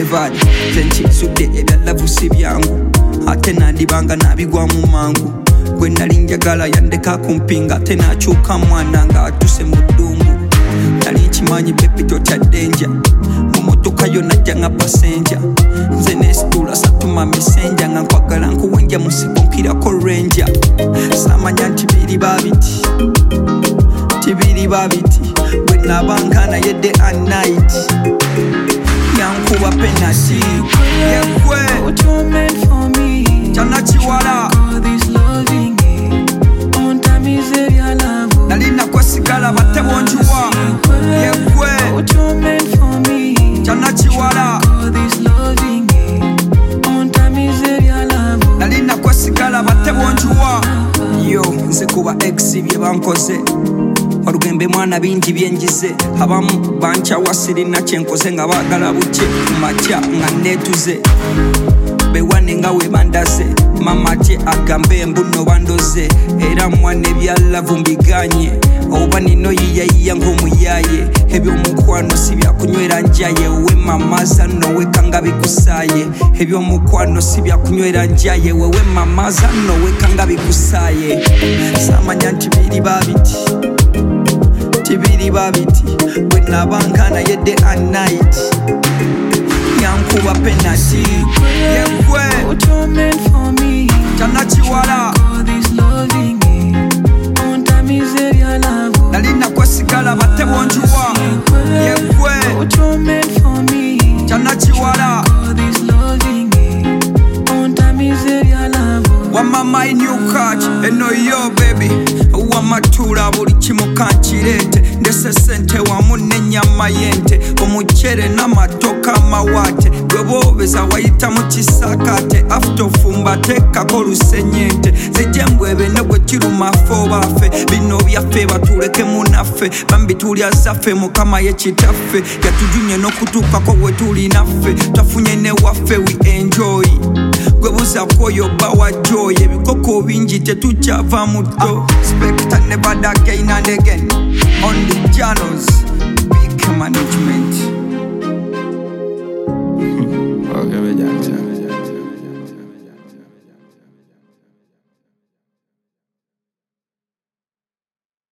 delivered zenchi sudde ebyalavu si byangu ate nandibanga nabigwa mu mangu gwe nali njagala yandeka kumpinga ate nakyuka mwana nga atuse mu ddungu nali nkimanyi bebi totya denja mu motoka yo najja nga pasenja nze nesitula satuma mesenja nga nkwagala nkuwenja musiko nkirako renja samanya nti biri babiti tibiri babiti bwe nabanga naye day and night yankuba penalty yekwe what you meant for me chanachiwala all this loving on time is your love nalina kwesigala bate bonjuwa yekwe what you meant for me chanachiwala all this loving on time is your love nalina kwesigala bate bonjuwa yo nze kuba ex bye bankoze warugembe mwana bingi byenjize abamu banchawa sirina kyenkoze nga bagala buke kumakya nga netuze bewane nga webandaze mama te agambe mbuno bandoze era mwana ebyalavu mbiganye oba nino yiyayiya ng'omuyaye ebyomukwano si byakunywera njaye we mama zano wekanga bikusaye ebyomukwano si byakunywera njaye wewe mama zano wekanga bikusaye samanya nti biri babiti tibiri babiti bwe nabanga naye day and night yankuba penalty yekwe what you meant for me chanachiwala all this loving on time is your love nalina kwesigala bate bonjuwa yekwe what you meant for me chanachiwala all this loving on time is your love wama my new catch eno yo baby wamatula buli kimu kankirete ndese sente wamu n'ennyama y'ente omucere n'amatoka amawate gwe boobeza wayita mu kisakate after ofumba teekako lusenyente zijembwebe ne gwe kiruma ffe obaffe bino byaffe batuleke munaffe bambi tulya zaffe mukama ye kitaffe yatujunye n'okutuukako we tulinaffe tafunye ne waffe we enjoy gwe buza kwoyo bawa joy ebikoko bingi tetukyava muddo Spectre never die again and again on the channels